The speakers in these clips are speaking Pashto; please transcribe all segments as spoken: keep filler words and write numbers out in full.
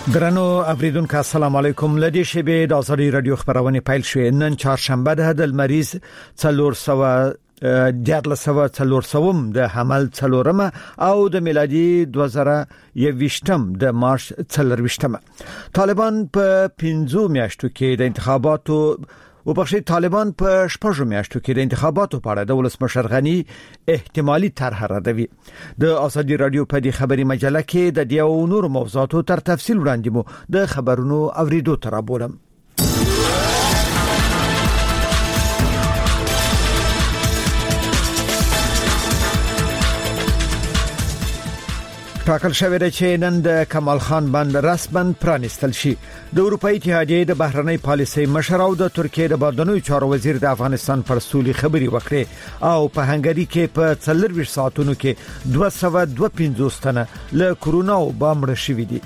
درنو اوریدونکو السلام علیکم. لدی شبه د ازادي رادیو خبرونه پیل شوې. نن چهارشنبه ده د مریض څلور سوه دیارلس سوه څلور سوم د حمل څلورمه او د میلادي دوه زره یوویشتم د مارچ څلرویشتمه. طالبان په پنځو میاشتو کې د انتخاباتو او په طالبان په شپږو میاشتو کې د انتخاباتو په اړه د ولسمشر غنی احتمالي طرح ردوي. د ازادي رادیو په دې خبري مجله کې د دې او نور موضوعاتو تر تفصیل وړاندې مو د خبرونو اوریدو تر بولم. ټاکل شوی دی چې نن د کمال خان بند رسماً پرانستل شي. د اروپאי اتحادیې د بهرنۍ پالیسۍ مشر او د ترکیې د بهرنیو چارو وزیر د افغانستان پر سولې خبري وکړي او په هنګري کې په څلور ساعتونو کې دوه سوه دوه پنځوس تنه له کورونا او بامړ شوي دي.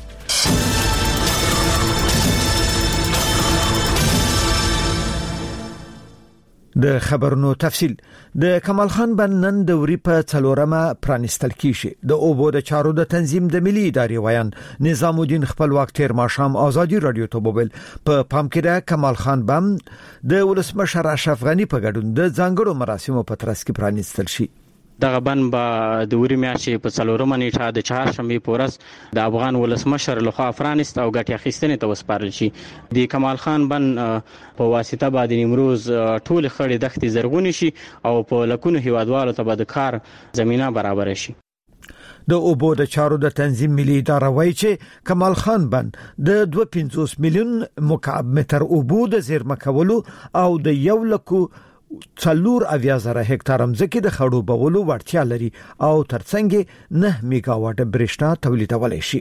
د خبرونو تفصیل. د کمال خان بند نن د وری په څلورمه پرانستل کیږي. د اوبو د چارو د تنظیم د ملي ادارې ویان نظام الدین خپلواک تیر ماښام ازادي رادیو ته وویل په پام کې د کمال خان بند د ولسمشر اشرف غنی په ګډون د ځانګړو مراسمو په ترڅ کې پرانستل شي. دغه بند به د وری میاشتې په څلورمه نیټه د چهارشنبه په ورځ د افغان ولسمشر لخوا پرانست او ګټه اخیستنې ته وسپارل شي. د کمال خان بند په واسطه باندې نیمروز ټول خړې دښتې زرغونې شي او په لکونو هیوادوالو ته به د کار زمينه برابر شي. د اوبو د چارو د تنظیم ملي اداره وایي چې کمال خان بند د دوه پنځوس میلیون مکعب متر اوبو د زیرمه کولو او د یو لکو څلور اویا زره هکتار ځمکې د خړو بولو وړتیا لري او ترڅنګ نه میگاواټ برېښنا تولیدولای شي.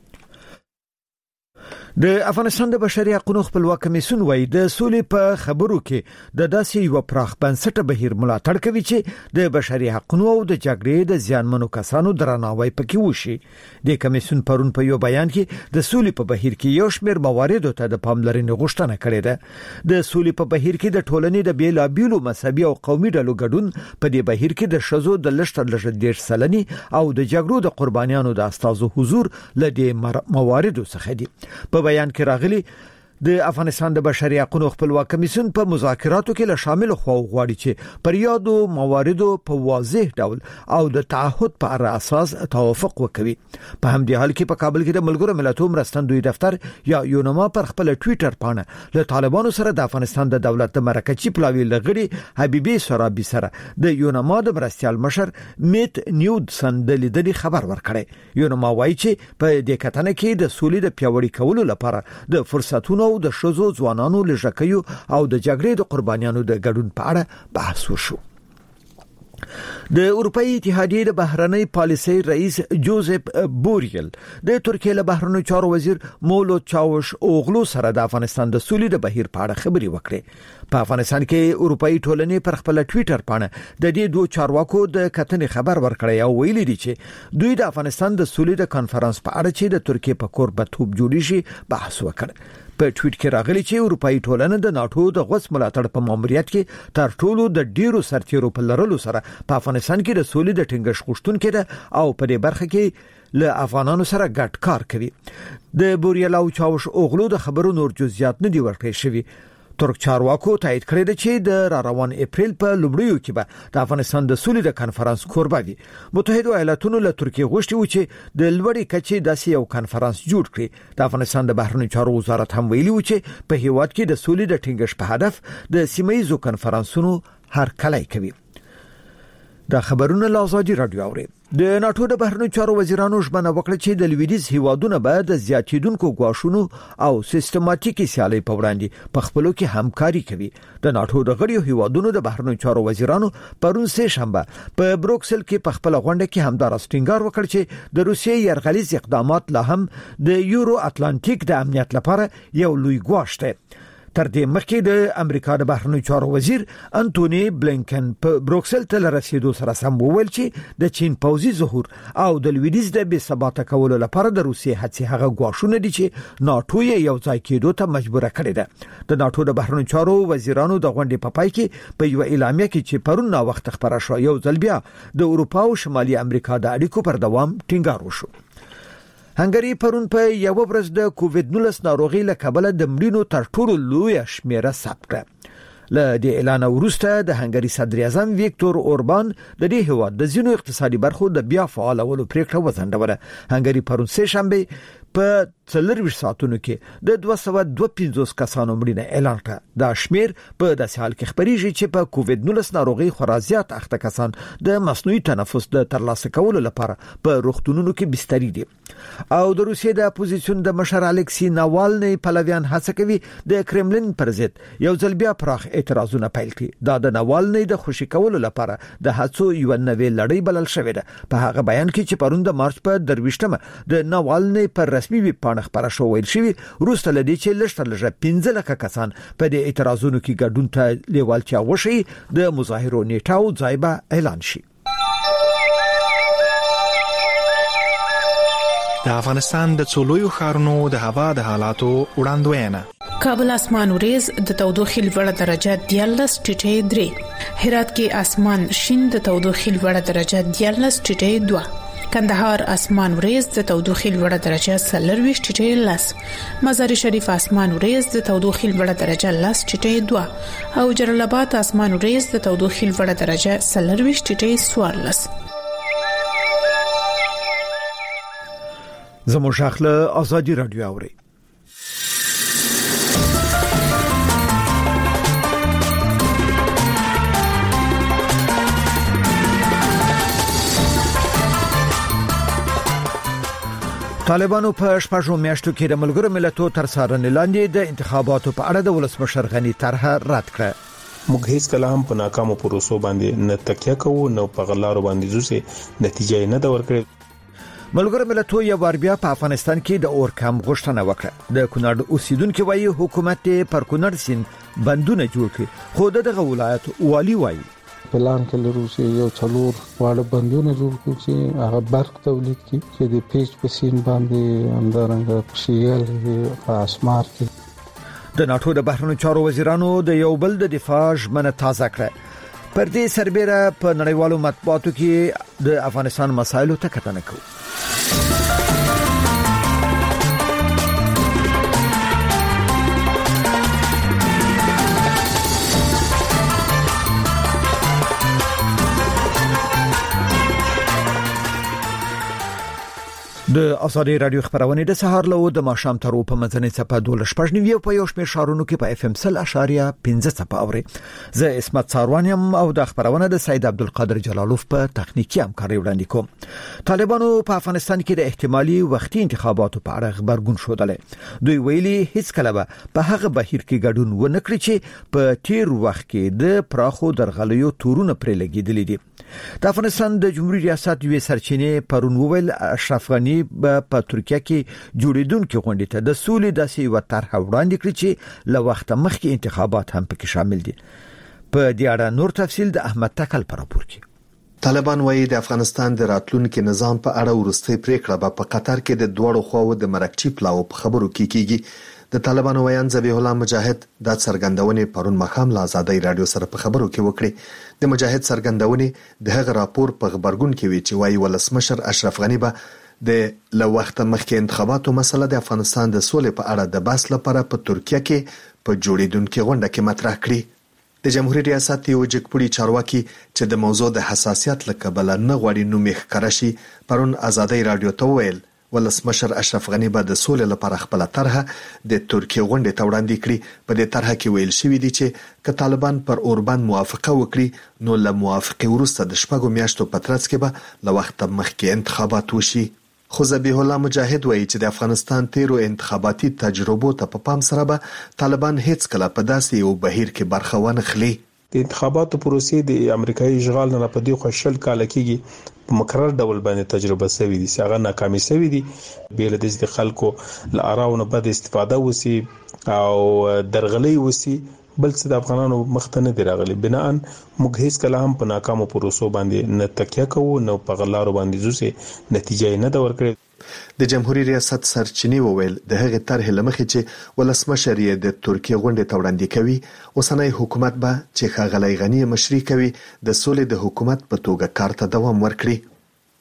د افغانستان د بشري حقوقو خپلواک کمیسیون وایي د سولې په خبرو کې د داسې یو پراخ بنسټ بهیر ملاتړ کوي چې د بشري حقوقو او د جګړې د زیانمنو کسانو درناوی پکې وشي. د کمیسیون پرون په یو بیان کې د سولې په بهیر کې یو شمېر مواردو ته د پاملرنې غوښتنه کړې ده. د سولې په بهیر کې د ټولنې د بیلابیلو مذهبي او قومي ډلو ګډون په دې بهیر کې د شذو د لشتر لږ ډیر سلني او د جګړو د قربانیانو د استازو حضور لدې مواردو څخه دي. په بیان کې راغلي د افغانستان د بشري حقوقو خپلواک کمیسیون په مذاکراتو کې له شامل خو غواړي چې پر یادو مواردو په واضح ډول او د تعهد پر اساس توافق وکړي. په همدې حال کې په کابل کې د ملګرو ملتونو مرستندوی دفتر یا یونما پر خپل ټوئیټر باندې له طالبانو سره د افغانستان د دولت د مرکزی پلاوی لغړي حبیبي سرابي سره د یونما د مرستيال مشر میت نیودسن د لیدلي خبر ورکړي. یونما وایي چې په دې کتنه کې د سولې د پیاوړي کولو لپاره د فرصتونو او د شذو ځوانانو لژکیو او د جګړې د قربانیانو د ګډون په اړه بحث وشو. د اروپאי اتحادیې د بهرنۍ پالیسۍ رئیس جوزف بوریل د ترکیې له بهرنیو چارو وزیر مولو چاوش اوغلو سره د افغانستان د سولې د بهیر په اړه خبري وکړي. په افغانستان کې اروپאי ټولنې پر خپل ټوئیټر باندې د دې دوه چارواکو د کتنې خبر ورکړی او ویلي دي چې دوی د افغانستان د سولې د کانفرنس په اړه چې د ترکیې په کور به توپ جوړی شي بحث وکړ. په ټویټ کې راغلی چې اروپאי ټولنه د ناتو د غوڅ ملاتړ په ماموریت کې تر ټولو د ډیرو سرتیرو په لرلو سره په افغانستان کې د سولې د ټینګښت غوښتونکو ده او په دې برخه کې له افغانانو سره ګډ کار کوي. د بوریل او چاوش اوغلو د خبرو نور جزئیات نه دی ورکړی شوی. ترک چارواکو تایید کړی دی چې د را روان اپریل په لومړیو کې به د افغانستان د سولې د کانفرنس کوربه وي. متحده ایالاتونو له ترکیې غوښتي و چې د لوړې کچې داسې یو کانفرنس جوړ کړي. د افغانستان د بهرنیو چارو وزارت هم ویلي و چې په هیواد کې د سولې د ټینګښت په هدف د سیمه‌ییزو کانفرنسونو هرکلی کوي. دا خبرونه له ازادي رادیو اوري. د ناتو د بهرنیو چارو وزیرانو ژمنه وکړه چې د لویدیز هیوادونو به د زیاتیدونکو غواښونو او سیستماتیکي سیالي په وړاندې په خپلو کې همکاري کوي. د ناتو د غړیو هیوادونو د بهرنیو چارو وزیرانو پرون سه شنبه په بروکسل کې په خپل غونډه کې همدار ټینګار وکړ چې د روسیې یرغلیز اقدامات لا هم د یورو اتلانتیک د امنیت لپاره یو لوی ګواښ دی. تر دې مخکې د امریکا د بهرنیو چارو وزیر انټونی بلینکن په بروکسل ته رسیدو سره سم وویل چې د چین پوځي ظهور او د لویدیز د بې ثباته کولو لپاره د روسیې هڅې هغه غواښونه دي چې ناتو یې یو ځای کېدو ته مجبور کړی ده. د ناتو د بهرنیو چارو وزیرانو د غونډې په پای کې په یو اعلامیه کې چې پرون نا وخت خبره شو یو ځل بیا د اروپا او شمالي امریکا د اړیکو پر دوام ټینګار وشو. هنګری پرون په یو ورځ د کووډ نولس ناروغي له کبله د مړینو تر ټولو لوی شمیره ثبت کړه. له دې اعلان وروسته د هنګری صدر اعظم ویکتور اوربان د دې هیواد د ځینو اقتصادي برخو د بیا فعالولو پریکړه وځنډوله. هنګری پرون سه شنبه په څلور ساعتونو کې د دوه سوه دوه پنځوس کسانو مړینه اعلان کړه. دا شمیر په داسې حال کې خبريږي چې په کووډ نولس ناروغي خورا زیات اخته کسان د مصنوعي تنفس د ترلاسه کولو لپاره په روغتونونو کې بستري دي. او د روسیې د اپوزیسیون د مشر الکسی ناوالنی پلویان هڅه کوي د کرملین پر ضد یو ځل بیا پراخ اعتراضونه پیل کړي. دا د ناوالنی د خوشی کولو لپاره د هڅو یو نوې لړۍ بلل شوې ده. په هغه بیان کې چې پرون د مارچ په درويشتمه د ناوالنی پر رسمي ویب پاڼه خبره شو ویل شوی روسته لدی چې لږ تر لږه پنځه لکه کسان په دې اعتراضونو کې ګډون ته لیوالتیا وشي. د مظاهرو نیټه او ځای به اعلان شي. د افغانستان د څولویو ښارونو د هوا د حالاتو وړاندوینه. کابل اسمان وریز د تودوخې لوړه درجه دیارلس ټیټه درې، هرات کې اسمان شین د تودوخې لوړه درجه دیارلس ټیټه دوه، کندهار اسمان وریز د تودوخې لوړه درجه څلرویشت ټیټه لس، مزار شریف اسمان وریز د تودوخې لوړه درجه لس ټیټه دوه او جلال آباد اسمان وریز د تودوخې لوړه درجه څلرویشت ټیټه څوارلس. زمو شاخله ازادي رادیو اوري. طالبانو په شپږو میاشتو کې د ملګرو ملتونو تر څارنې لاندې د انتخاباتو په اړه د ولسمشر غنی طرحه رد کړه. موږ هیڅ کله هم په ناکامو پروسو باندې نه تکیه کوو نو په غلارو باندې ځوسه نتیجه نه دا ورکړي. ملګرو ملتونو یو بار بیا په افغانستان کې د اورکم غوښتنه وکړه. د کونړ اوسیدونکو وایي حکومت پر کونړ سین بندونه جوړ کړي خو دغه ولایت والی وایي پلان کې لرو چې یو څلور واړه بندونه جوړ کړو چې هغه برق تولید کړي چې د پیچ په سین باندې همدارنګه شیل په اسمار کې. د ناتو د بهرنیو چارو وزیرانو د یو بل د دفاع ژمنه تازه کړه. پر دې سربېره په نړیوالو مطبوعاتو کې د افغانستان مسایلو ته کتنه کوي. د ازادي رادیو خبرونه د سهار له د ماشام تر په منځنۍ صفه دوله شپږنیو په یو شمېر شهرونو کې په اف ام سل اشاریه پنځه صفه اوري. زه اسمت څاروانیم او د خبرونه د سید عبدالقادر جلالوف په تخنیکی همکاري وړاندې کوم. طالبانو په افغانستان کې د احتمالي وختي انتخاباتو په اړه خبرګون شودل. دوی ویلي هیڅ کله په هغه بهیر کې ګډون ونه کړی چې په تیر وخت کې د پراخو درغلیو تورونه پرې لګیدلې دي. د افغانستان د جمهوریت ریاست یو سرچینه پرون وویل اشرف غنی په ترکیه کې جوړیدونکو غونډې ته د سولې داسې یو طرح وړاندې کړی چې له وخت مخکې انتخابات هم پکې شامل دي. په دې اړه نور تفصیل د احمد تکل پر راپور کې. طالبان وایي د افغانستان د راتلونکي نظام په اړه ورستۍ پریکړه په قطر کې د دوړو خواو د مرکچی پلاو په خبرو کې کیږي. د طالبانو ویان ذبیح الله مجاهد د څرګندونې پرون مخام له آزادۍ رادیو سره په خبرو کې وکړي. د مجاهد څرګندونې د هغه راپور په خبرګون کې وی چې وایي ولسمشر اشرف غنی به د له وخت مخکې انتخاباتو مسله د افغانستان د سولې په اړه د بحث لپاره په ترکیه کې په جوړیدونکو غونډه کې مطرح کړي. د جمهوریت ریاست یو جګپوړي چارواکي چې د موضوع د حساسیت لکبل نه غوړي نو مخ کرشي پرون آزادۍ رادیو ته ویل ولسمشر اشرف غنی به د سولې لپاره خپل طرحه د ترکیه غونډې ته وړاندې کړي. په دې طرحه کې ویل شوی دی چې ک طالبان پر اوربان موافقه وکړي نو له موافقه وروسته د شپږو میاشتو په ترڅ کې به له وخت مخکې انتخابات وشي. خو ذبیح الله مجاهد وایي چې د افغانستان تیرو انتخاباتي تجربو ته په پام سره به طالبان هیڅ کله په داسې یو بهیر کې برخه ونه خلی. د انتخاباتو پروسې د امریکایي اشغال نه په دې خوشل کال کې په مقرر ډول باندې تجربه شوې دي، څنګه ناکامي شوې دي. بیل د خلکو لاره بد استفاده وسی او درغلي وسی بل څه د افغانانو مخته نه دی راغلي. بناء موږ هیڅ کله هم په ناکامو پروسو باندې نه تکیه کوو نو په غلارو باندې ځوسه نتیجه نه دا ورکړي. د جمهوریت ریاست سرچینی وویل د هغه طرح لمخې چې ولسمشر یې د ترکیه غونډې ته وړاندې کوي اوسنۍ حکومت به چې ښاغلی غنی مشري کوي د سولې د حکومت په توګه کار ته دوام ورکړي.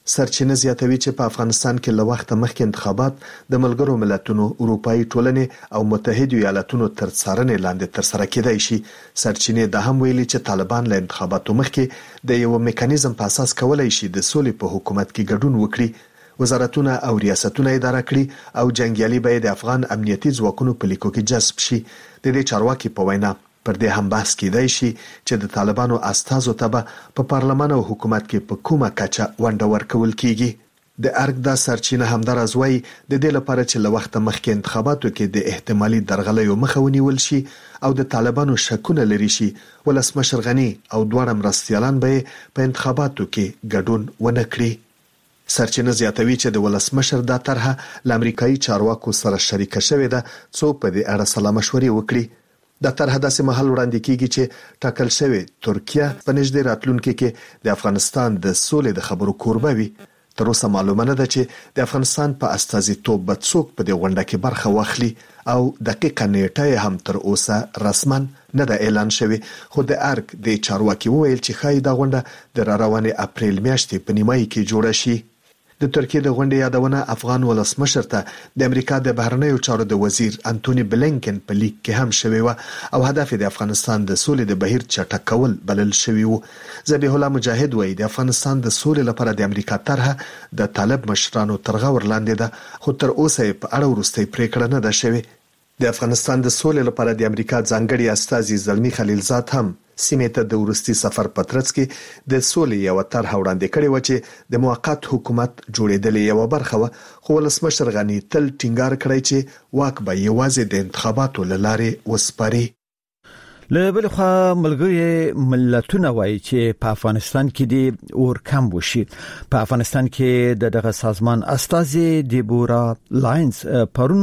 سرچینه زیاتوي چې په افغانستان کې له وخت مخکې انتخابات د ملګرو ملتونو، اروپאי ټولنې او متحده ایالاتونو تر څارنې لاندې ترسره کېدای شي. سرچینه د هم ویلي چې طالبان له انتخاباتو مخکې د یو میکانیزم په اساس کولای شي د سولې په حکومت کې ګډون وکړي. وزارتونه او ریاستونه اداره کړي او جنگیالي به د افغان امنیتي ځواکونو په لیکو کې جذب شي. د دې چارواکي په وینا پر دې هم بحث کېدای شي چې د طالبانو استازو ته به په پارلمان او حکومت کې په کومه کچه ونډه ورکول کیږي. د ارګ د سرچینه همدارز وایي د دې لپاره چې له وخت مخکې انتخاباتو کې د احتمالي درغلیو مخه ونیول شي او د طالبانو شکونه لري شي، ولسمشر غنی او دواړه مرستیالان به په انتخاباتو کې ګډون ونه کړي. سرچینه زیاتوي چې د ولسمشر دا طرحه له امریکایي چارواکو سره شریک شوې ده څو په دې اړه سلا مشورې وکړي. د طرحه داسې محل وړاندې کیږي چې ټاکل شوی ترکیه په نږدې راتلونکي کې د افغانستان د سولې د خبرو کوربه وي. تر اوسه معلومه نه ده چې د افغانستان په استازیتوب به څوک په دې غونډه کې برخه واخلي او دقیقه نیټه هم تر اوسه رسما نه ده اعلان شوی. خو د ارګ د چارواکي وویل چې ښایي دا غونډه د راروانې اپریل میاشتې په نیمایي کې جوړه شي. د ترکیه د غونډې یادونه افغان ولسمشر ته د امریکا د بهرنیو چارو د وزیر انټونی بلینکن په لیک کې هم شوی و او هدف د افغانستان د سولې د بهیر چټک کول بلل شوی و. ذبیح الله مجاهد وایي د افغانستان د سولې لپاره د امریکا طرحه د طالب مشرانو تر غور لاندې ده، خو تر اوسه په اړه وروستۍ پریکړه نه ده شوې. د افغانستان د سولې لپاره د امریکا ځانګړي استازي زلمی خلیلزاد هم سیمه ته د ورستي سفر پترڅ کې د سولې یو طرح وړاندې کړی و چې د موقت حکومت جوړېدل یو برخه و، خو ولسمشر غنی تل ټینګار کړی چې واک به یوازې د انتخاباتو لاره وسپاري. له بل خوا ملګری ملتونه وایي چې په افغانستان کې د اور کم وشي. په افغانستان کې د دغه سازمان استازي دیبورا لاینز پرون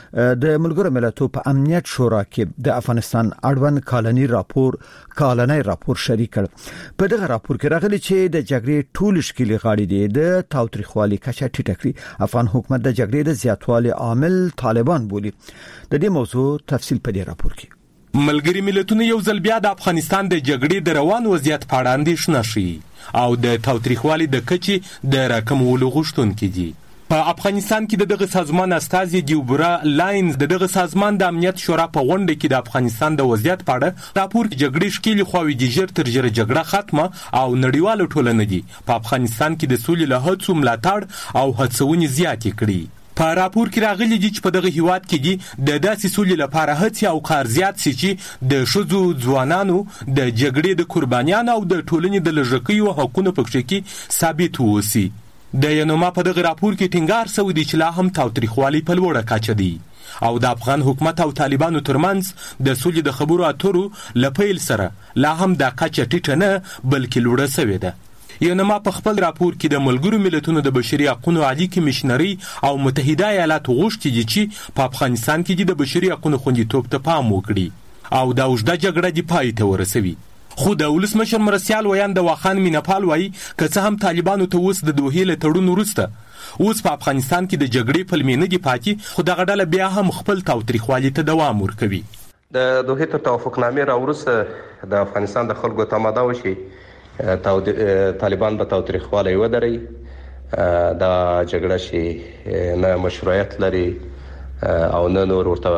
د ملګرو ملتونو په امنیت شورا کې د افغانستان اړوند کالنی راپور کالنی راپور شریک کړ. په دغه راپور کې راغلي چې د جګړې ټول شکلي غاړي دي د تاوتریخوالي کچه ټیټه کړي. افغان حکومت د جګړې د زیاتوالي عامل طالبان بولي. د دې موضوع تفصیل په دې راپور کې. ملګری ملتونه یو ځل بیا د افغانستان د جګړې د روان وضعیت په اړه اندېښنه شي او د تاوتریخوالي د کچې د راکمولو غوښتونکي دي. په افغانستان کې د دغه سازمان استازي دیبورا لاینز د دغه سازمان د امنیت شورا په غونډه کې د افغانستان د وضعیت په اړه راپور جګړې شکلي خواوې د ژر تر ژره جګړه ختمه او نړیواله ټولنه دي په افغانستان کې د سولې له هڅو ملاتړ او هڅونې زیاتې کړي. په راپور کې راغلي دي چې په دغه هیواد کې دي د داسې سولې لپاره هڅې او کار زیات شي چې د ښځو، ځوانانو، د جګړې د قربانیانو او د ټولنې د لږکیو حقونو په کچه کې ثابت ووسی. د ینوما په دغه راپور کې ټینګار شوی دی چې لا هم تاوتریخوالي په لوړه کچه دی او د افغان حکومت او طالبانو ترمنځ د سولې د خبرو اترو له پیل سره لا هم دا کچه ټیټه نه بلکې لوړه شوې ده. ینما په خپل راپور کې د ملګرو ملتونو د بشري حقوقو عالی کمیشنري او متحده ایالاتو غوښتي دي چې په افغانستان کې د بشري حقوقو خوندیتوب ته پام وکړي او د اوږده جګړه د پای ته ورسوي. خو د ولسمشر مرستیال ویاند واخان مینپال وایي که څه هم طالبانو ته اوس د دوحې له تړون وروسته اوس په افغانستان کې د جګړې پلمې نه دي پاتې، خو دغه ډله بیا هم خپل تاوتریخوالي ته دوام ورکوي. د دوحې تر توافقنامې راوروسته د افغانستان د خلکو تماده وشي طالبان به تاوتریخوالی ودري، دا جګړه چې نه مشروعیت لري او نه نور ورته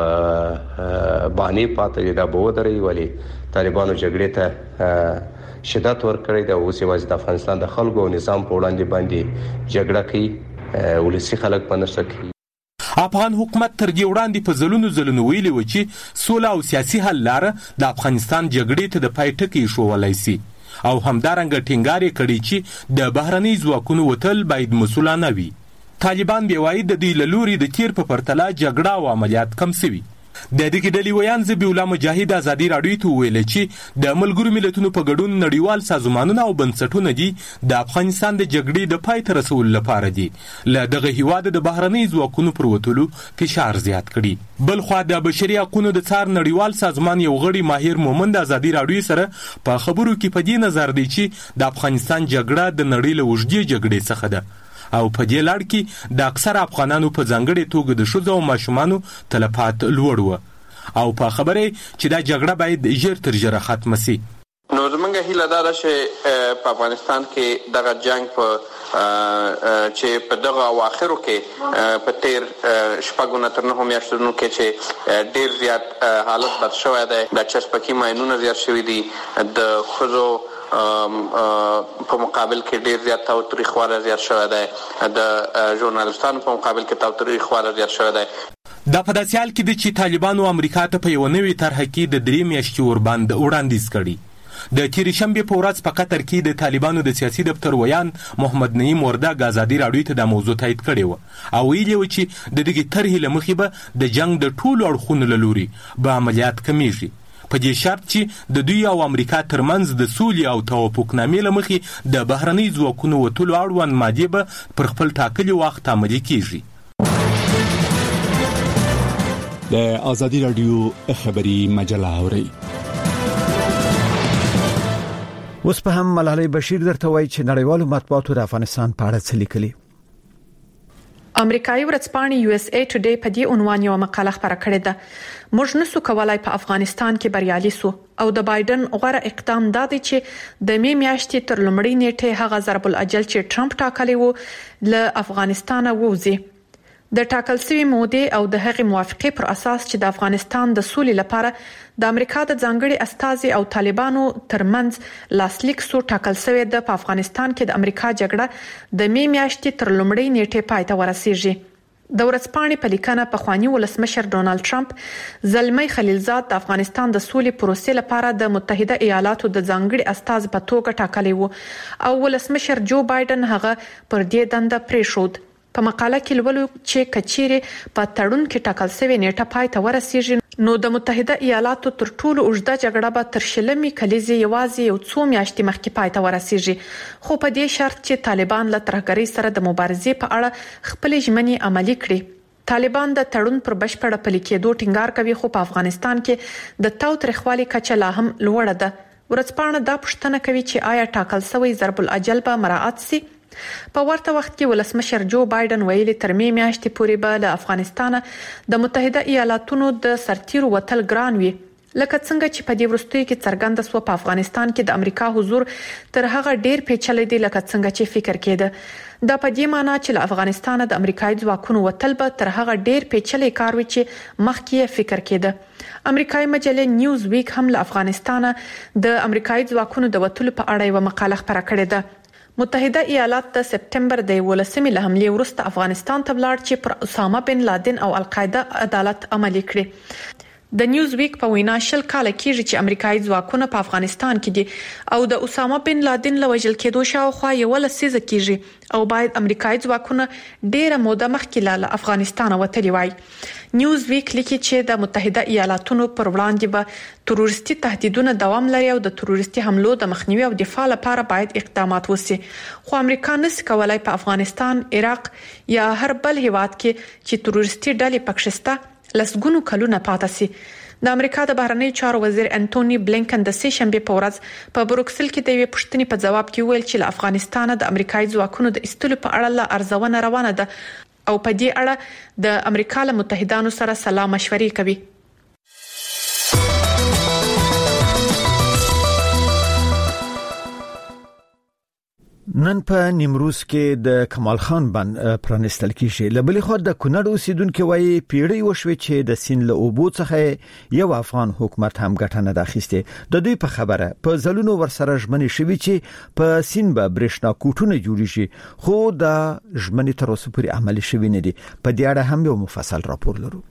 بهانې پاتې دا به ودري، ولی طالبانو جګړې ته شدت ورکړی دی. اوس یوازې د افغانستان د خلکو او نظام په وړاندې باندې جګړه کوي، ولسي خلک په نشته کوي. افغان حکومت تر دې وړاندې په ځلونو ځلونو ویلي و چې سوله او سیاسي حل لاره د افغانستان جګړې ته د پای ټکی ایښودلی شي او همدارنګه ټینګار یې کړی چې د بهرني ځواکونو وتل باید مسؤلانه وي. طالبان بیا وایي د دوی له لوري د تیر په پرتله جګړه او عملیات کم شوي. د دغې ډلې ویاند ذبیح الله مجاهد ازادي راډیو ته وویل چې د ملګرو ملتونو په ګډون نړیوال سازمانونه او بنسټونه دي د افغانستان د جګړې د پای ته رسولو لپاره دي له دغه هیواد د بهرني ځواکونو پر وتلو فشار زیات کړي. بل خو د بشري حقوقو د څار نړیوال سازمان یو غړي ماهر مومند ازادي راډیو سره په خبرو کې په دې نظر دی چې د افغانستان جګړه د نړۍ له اوږدې جګړې څخه ده او په دې لړ کې د اکثر افغانانو په ځانګړې توګه د ښځو او ماشومانو تلفات لوړ و او په خبره چې دا جګړه باید ژر تر ژره ختمه شي. نو زمونږ زموږ هیله دا ده چې په افغانستان کې دغه جنگ په چې په دغه اواخرو کې په تیر شپږو نه تر نهو میاشتو کې چې ډیر زیات حالت بد شوی دی، د چسپکي ماینونه زیات شوي دي، د ښځو په مقابل کې ډیر زیات تاوتریخوالی زیات شوی دی، د ژورنالستانو په مقابل کې تاوتریخوالی زیات شوی دی. دا په داسې حال کې دی چې طالبانو امریکا ته په یوه نوې طرحه کې د درې میاشتې ورباندې وړاندیز کړي. د تېرې شنبې په ورځ په قطر کې د طالبانو د سیاسي دفتر ویان محمد نعیم وردګ ازادي راډیو ته دا موضوع تایید کړې وه او ویلي و چې د دغې طرحې له مخې به د جنګ د ټولو اړخونو له لوري به عملیات کمیږي، په دې شرط چې د دوی او امریکا ترمنځ د سولې او توافقنامې له مخې د بهرنۍ ځواکونو وتلو اړوند مادې به پر خپل ټاکلي وخت عملي کیږي. د ازادي راډیو خبري مجله اورئ. اوس په هم ملالۍ بشیر درته وایي چې نړیوالو مطبوعاتو د افغانستان په اړه څه لیکلي. امریکایي ورځپاڼې یو اس ای ټوډے په دې عنوان یو مقاله خپره کړې ده: موږ نسو کولای په افغانستان کې بریالي سو او د بایدن غوره اقدام دا دی چې د می میاشتې تر لومړۍ نیټه هغه ضرب الاجل چې ټرمپ ټاکلی وو له افغانستان ووځي. د ټاکل شوی مودې او د هغې موافقې پر اساس چې د افغانستان د سولې لپاره د امریکا د ځانګړي استازي او طالبانو ترمنځ لاسلیک سو ټاکل شوی د په افغانستان کې د امریکا جګړه د می میاشتې تر لومړۍ نیټه پای ته ورسیږي. د ورځپاڼې په لیکنه پخوانی ولسمشر ډونالد ټرمپ زلمی خلیلزاد د افغانستان د سولې پروسې لپاره د متحده ایالاتو د ځانګړي استاز په توګه ټاکلی وو او ولسمشر جو بایدن هغه پر دې دنده پریښود. په مقاله کې لولو چې کچيري په تړون کې ټاکل شوی نیټه پای ته ورسیږي نو د متحده ایالاتو تر ټولو اوږده جګړه به تر شلمې کلیزې یوازې یو څو میاشتې مخکې پای ته ورسیږي، خو په دې شرط چې طالبان له ترهګرۍ سره د مبارزې په اړه خپل ژمنې عملي کړي. طالبان د تړون پر بشپړه پلي کېدو ټینګار کوي، خو په افغانستان کې د تاوتریخوالي کچه لا هم لوړه ده. ورځپاڼه دا پوښتنه کوي چې آیا ټاکل شوی ضرب الاجل به مراعات شي؟ په ورته وخت کې ولسمشر جو بایدن ویلي تر می میاشتې پورې به له افغانستان د متحده ایالاتونو د سرتیرو وتل ګران وي، لکه څنګه چې په دې وروستیو کې څرګنده سو په افغانستان کې د امریکا حضور تر هغه ډیر پیچلی دی لکه څنګه چې فکر کېده. دا په دې معنی چې له افغانستان د امریکایي ځواکونو وتل به تر هغه ډیر پیچلی کار وي چې مخکې فکر کېده. امریکایي مجله نیوز ویک هم له افغانستان د امریکایي ځواکونو د وتلو په اړه یو مقاله خپره کړې ده. متحده ایالات د سپټمبر د یولسمې له حملې وروسته افغانستان ته ولاړ چې پر اسامه بن لادن او القاعده عدالت عملي کړي. د نیوز ویک په وینا شل کال کېږي چې امریکایي ځواکونه په افغانستان کې دي او د اسامه بن لادن له وژل کېدو شاوخوا یو لسیزه کېږي او باید امریکایي ځواکونه ډیره موده مخکې له افغانستان وتلی وای. نیوز ویک لیکي چې د متحده ایالاتونو پر وړاندې به تروریستي تهدیدونه دوام لري او د تروریستي حملو د مخنیوي او دفاع لپاره باید اقدامات وشي، خو امریکا نشي کولای په افغانستان، عراق یا هر بل هیواد کې چې تروریستي ډلې پکې شته لسګونو کلونه پاتې سي. د امریکا د بهرنی چارو وزیر انټونی بلینکن د سې شنبه په ورځ په بروکسل کې د یوې پوښتنې په جواب کې ویل چې له افغانستان د امریکایي ځواکونو د ایستلو په اړه لا ارزونه روانه ده او په دې اړه د امریکا له متحدانو سره سلا مشورې کوي. نن په نیمروز کې د کمال خان بند پرانستل کیږي. لبلې خو د کونړ اوسیدونکو وایي پیړۍ وشوي چې د سین له اوبو څخه یو افغان حکومت هم ګټه نه اخیسته. د دوی په خبره په ځلونو ورسره ژمنې شوي چې په سین به برېښنا کوټونه جوړ شي، خو دا ژمنې تر اوسه پورې عملي شوي نه دي. په دې اړه هم یو مفصل راپور لرو.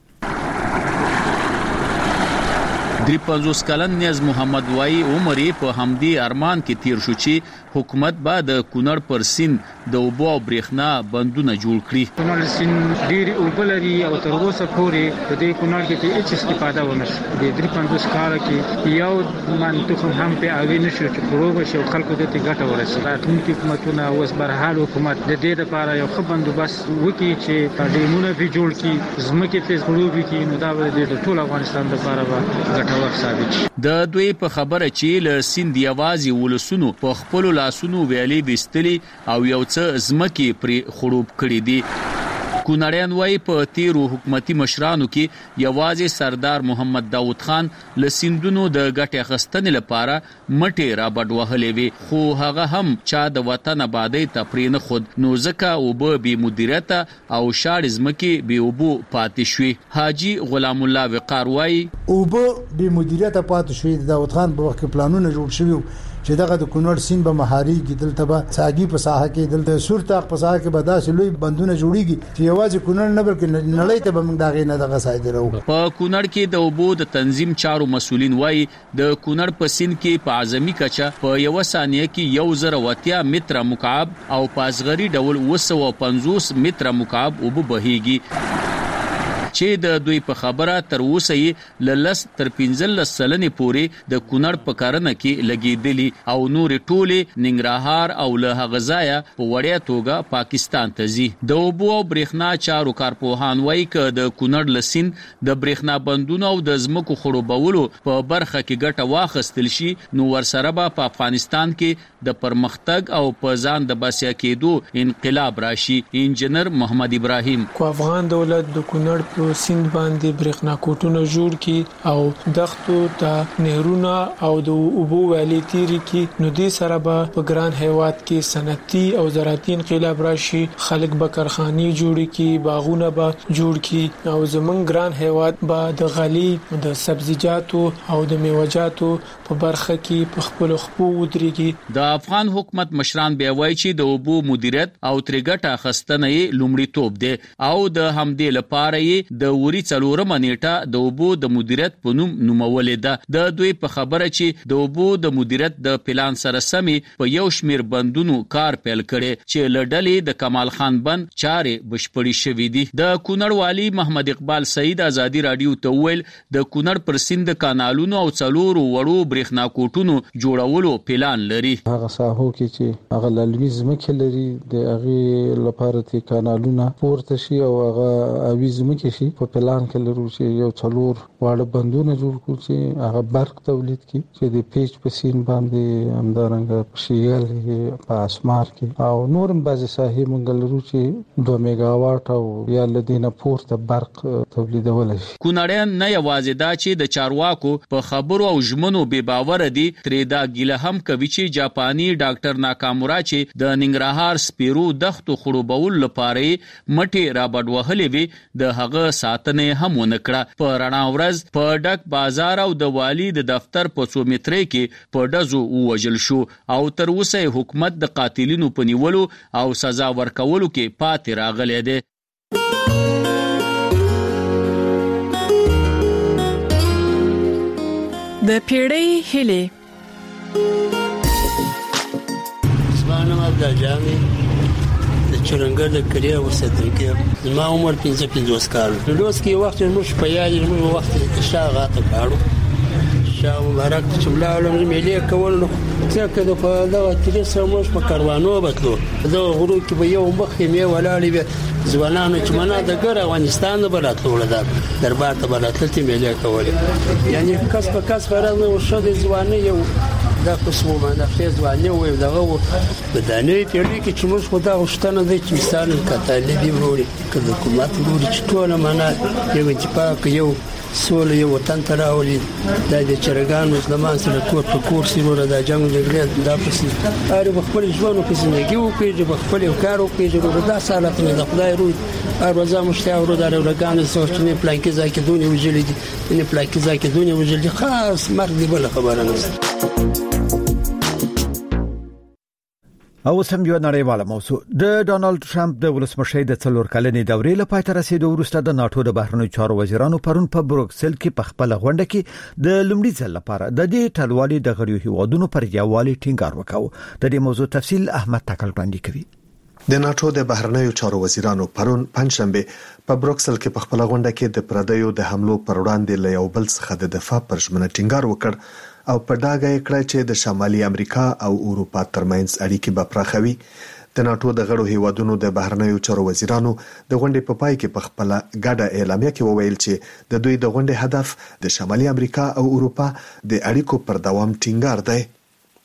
درې پنځوس کلن نیاز محمد وای عمر په همدی ارمان کې تیر شو چې حکومت به د کونړ پر سین د اوبو او برېښنا بندونه جوړ کړي. کونړ سین ډیر اوبه لري او تر اوسه پورې په دې کونړ کې هیڅ استفاده ونه شو. د درې پنځوس کال کې یو منطقه هم په اوی نشو چې پروګ شو خلکو ته ګټه ورسېږي. راتلونکي حکومتونه اوس برحال حکومت د دې لپاره یو ښه بندوبست وکړي چې تعلیمونه به جوړ کړي، ځمکې په خړوبې کې نو دا د ټول افغانستان لپاره ګټه د دوی په خبره چې له سیند یوازې ولسونو په خپل لاسونو ویلي وستلي او یو څه ځمکې پر خړوب کړي دي. کونړیان وايي په تیرو حکومتي مشرانو کې یوازې سردار محمد داود خان له سیندونو د ګټې اخیستنې لپاره مټې را بډ وهلې وي، خو هغه هم چا د وطن آبادۍ ته پرې نه خود، نو ځکه اوبه بې مدیریته او شاړې ځمکې بې اوبو پاتې شوې. حاجي غلام الله وقار وايي اوبه بې مدیریته پاتې شوې. د داود خان په وخت کې پلانونه جوړ شوي چې دغه د کونړ سیند به مهاري کې دلته به ساګي په ساحه کې دلته سورتاق په ساحه کې به داسې لوی بندونه جوړيږي چې یوازې کونړ نه بلکې نړۍ ته به موږ داغې نه دغه سایده راو. په کونړ کې د اوبو د تنظیم چارو مسولین وايي د کونړ په سیند کې په اعظمي کچه په یو ثانیه کې یو زره واتیا متره مکعب او په اصغري ډول اوه سوه پنځوس متره مکعب اوبه بهيږي، چې د دوی په خبره تر اوسه یې لس تر پنځلس سلنې پورې د کونړ په کارنه کې لګیدلی او نور ټوله ننګرهار او له هغه ځایه په وړیا توګه پاکستان ته ځي. د اوبو او برېښنا چارو کارپوهان وايي چې د کونړ لسین د برېښنا بندونو او د ځمکو خړوبولو په برخه کې ګټه واخیستل شي، نو ورسره به په افغانستان کې د پرمختګ او په ځان د باسیا کېدو انقلاب راشي. انجنیر محمد ابراهیم کو افغان دولت د کونړ سیند باندې برېښنا کوټونه جوړ کی او دښتو ته نهرونه او د اوبو ویلي تیری کی، نو دې سره به په ګران هیواد کې صنعتي او زراعتي انقلاب راشي، خلک به کارخانې جوړ کی، باغونه به جوړ کی او زمونږ ګران هیواد به د غلي د سبزیجاتو او د میوه‌جاتو په برخه کې په خپل خپو ودرېږي. د افغان حکومت مشران بیا وایي چې د اوبو مدیریت او ترګټه خستنه لومړیتوب دی او د همدې لپاره یې د وری څلورمه نیټه د اوبو د مدیریت په نوم نومولې ده. د دوی په خبره چې د اوبو د مدیریت د پلان سره سمې په یو شمیر بندونو کار پیل کړي چې لړډلې د کمال خان بند چارې بشپړې شوې دي. د کونړ والی محمد اقبال سعید ازادي رادیو ته ویل د کونړ پر سیند کانالونو او څلورو وړو برېښنا کوټونو جوړولو پلان لري. هغه ساحو کې چې هغه للمي ځمکې لري د هغه لپاره تی کانالونه پورته شي او هغه اوی ځمکې شي په پلان کې لرو چې یو څلور واړه بندونه جوړ کړو چې هغه برق تولید کړي چې د پیچ په سین باندې همدارنګه په شیال په اسمار کې او نورم بعضی ساحې مونږ لرو چې دوه میگا واټ او یا لدینه پورته برق تولیدول شي. کونړیان نه یوازې دا چې د چارواکو په خبرو او ژمنو بې باور دي، ترې دا ګیله هم کوي چې جاپاني ډاکټر ناکامورا چې د ننګرهار سپیرو دښتو خړوبول لپاره مټې را بډ وهلې وي، د هغه ساتنه هم ونکړه. په رڼا ورځ په ډک بازار او د والی د دفتر په څو مترې کې په ډزو ووجل شو او تر اوسه حکومت د قاتلینو په نیولو او سزا ورکولو کې پاتې راغلی دی. د پیړۍ هلي زمانه عبد جامي چرنګر د کلیه اوسېدونکو زما عمر پنځه پنځوس کال د لوس کې وخت موږ په یاد موږ وخت شاغه کاړو شاو مبارک چې بلالم ملي کول نو څنګه د په دغه تریسه موږ په کاروانو بتلو دا غرو کې به یو مخ یې ولاړې به ځوانانو چې منا د ګر افغانستان بلاتلو ولدا دربار ته بلاتلتي ملي کول یعنی کس په کس فرض او شو د ځواني یو دا قسمه باندې خېز وانه وي دغه بدانه پیړۍ کې چې موږ خدا غشتنه د مثال کتلې دی وروړي کله حکومت وروړي چې ټول معنا یو اتفاق یو سول یو وطن تراولي د چرګان مسلمان سره کور په کور سیمه د جنگ جګړه دا پسې هر خپل ژوند په زندګي او په خپل کار او په دا سالات نه خدای روي ارزه مشتاق ورو د ورګان سوچنه پلان کې ځکه دونی وجلې دي ان پلان کې ځکه دونی وجلې خاص مرګ دی بل خبره نه. او سم یو نړیواله موضوع د ډونالد ټرمپ د ولسمشر د څلور کلنې دورې لپاره تر رسیدو وروسته د ناتو د بهرنیو چارو وزیرانو پرون په بروکسل کې په خپل غونډه کې د لومړي ځل لپاره د دې ټلوالي د غړیو هیوادونو پر یووالي ټینګار وکاو. د دې موضوع تفصیل احمد تکل وړاندې کوي. د ناتو د بهرنیو چارو وزیرانو پرون پنځشنبه په بروکسل کې په خپل غونډه کې د پردیو د حملو پر وړاندې له یو بل څخه د دفاع پر ژمنه ټینګار وکړ او په ډاګه یې کړ چې د شمالي امریکا او اروپا ترمنځ اړیکې به پراخوي. د ناتو د غړو هیوادونو د بهرنیو چارو وزیرانو د غونډې په پای کې په خپل ګډه اعلامیه کې وویل چې د دوی د غونډې هدف د شمالي امریکا او اروپا د اړیکو پر دوام ټینګار دی.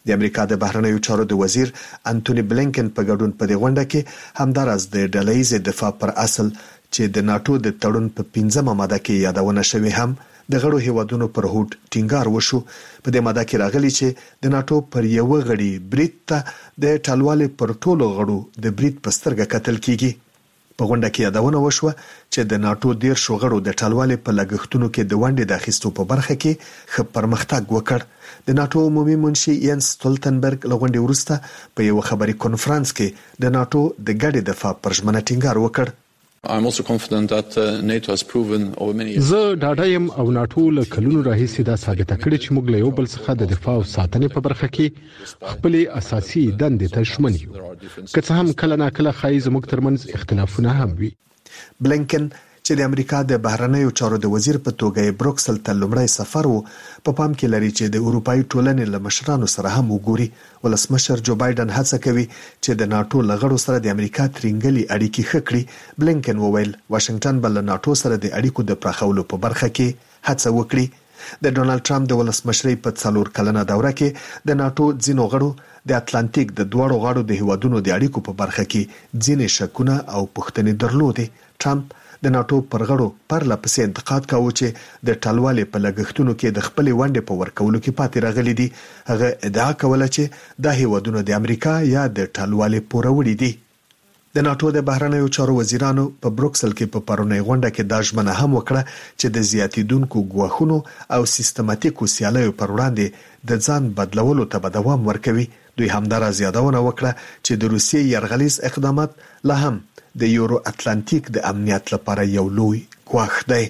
د امریکا د بهرنیو چارو د وزیر انټونی بلینکن په ګډون په دې غونډه کې همدارس د ډله‌ییز دفاع پر اصل چې د ناتو د تړون په پنځمه ماده کې یادونه شوی هم د غړو هیوادونو پر هوټ ټینګار وشو. په دې ماده کې راغلی چې د ناتو پر یو غړي برید ته د ټالوالې پر ټولو غړو د برید په سترګه کتل کیږي. په غونډه کې یادونه وشوه چې د ناتو ډیر شو غړو د ټالوالې په لګښتونو کې د ونډې د اخیستو په برخه کې ښه پرمختګ وکړ. د ناتو عمومي منشي ینس ستولتنبرګ له غونډې وروسته په یو خبري کانفرنس کې د ناتو د ګډې دفاع پر ژمنه ټینګار وکړ. I'm also confident that uh, NATO has proven over many years. زه ډاډایم او ناتو له کلونو راهیسې دا ثابته کړې چې موږ له یو بل څخه د دفاع او ساتنې په برخه کې خپل اساسي دندې ته ژمن یو. که څه هم کله ناکله ښایي زموږ ترمنځ اختلافونه هم وي. بلینکن چې د امریکا د بهرنیو چارو د وزیر په توګه بروکسل ته لومړی سفر وو په پام کې لري چې د اروپאי ټولنې له مشرانو سره هم وګوري. ولسمشر جو بایدن هڅه کوي چې د ناتو لغړو سره د امریکا ترنګلي اړیکې ښه کړي. بلینکن وویل واشنگټن بل ناتو سره د اړیکو د پراخولو په برخه کې هڅه وکړي. د ډونالد ټرمپ د ولسمشرۍ په څلور کلنه دوره کې د ناتو ځینو غړو د اتلانتیک د دوړو غاړو د هیوادونو د اړیکو په برخه کې ځینې شکونه او پوښتنې درلودې. ټرمپ د ناتو پر غړو پرله پسې انتقاد کاوه چې د ټالوالې په لګښتونو کې د خپل ونډې په ورکولو کې پاتې راغلي دي. هغه ادعا کوله چې دا هیوادونه د امریکا یا د ټالوالې پوروړي دي. د ناتو د بهرنیو چارو وزیرانو په بروکسل کې په پرونی غونډه کې دا ژمنه هم وکړه چې د زیاتیدونکو ګواښونو او سیستماتیکو سیالیو پر وړاندې د ځان بدلولو ته به دوام ورکوي. دوی همدارس یادونه وکړه چې د روسیې یرغلیز اقدامات لا هم د یورو اتلانتیک د امنیت لپاره یو لوی ګواښ دی.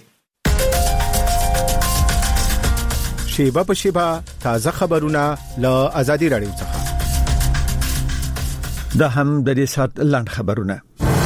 شیبه په شیبه تازه خبرونه له آزادي رادیو څخه. دا هم د دې سات لاند خبرونه.